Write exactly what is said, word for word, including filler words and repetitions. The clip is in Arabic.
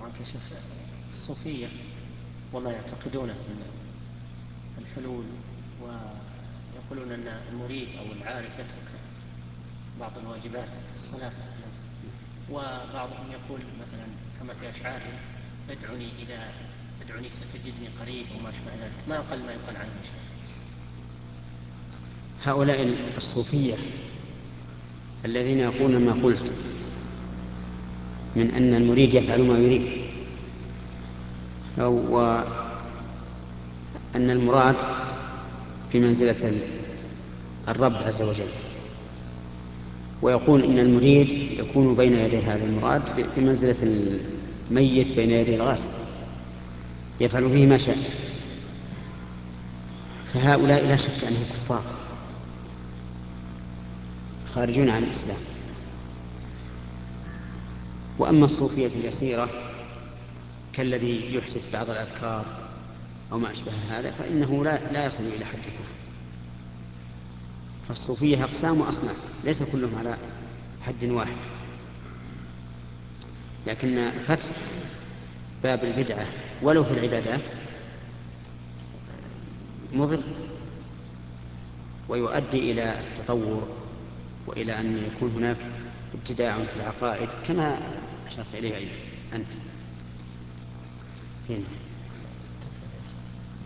عنك يا شيخ، الصوفية وما يعتقدونه من الحلول، ويقولون أن المريد أو العارف يترك بعض الواجبات الصلاة مثلا، وبعضهم يقول مثلا كما في أشعاره ادعني إذا ادعني ستجدني قريب وما أشبه ذلك، ما أقل ما يقال عنه يا شيخ. هؤلاء الصوفية الذين يقولون ما قلت من أن المريد يفعل ما يريد، أو أن المراد بمنزلة الرب عز وجل، ويقول إن المريد يكون بين يدي هذا المراد بمنزلة الميت بين يدي الغاسل يفعل فيه ما شاء، فهؤلاء لا شك أنهم كفار خارجون عن الإسلام. وأما الصوفية اليسيرة كالذي يحدث بعض الأذكار أو ما أشبه هذا فإنه لا, لا يصل إلى حد الكفر. فالصوفية أقسام وأصناف ليس كلهم على حد واحد، لكن فتح باب البدعة ولو في العبادات مضر ويؤدي إلى التطور وإلى أن يكون هناك ابتداع في العقائد كما أشرت إليه أنت هنا.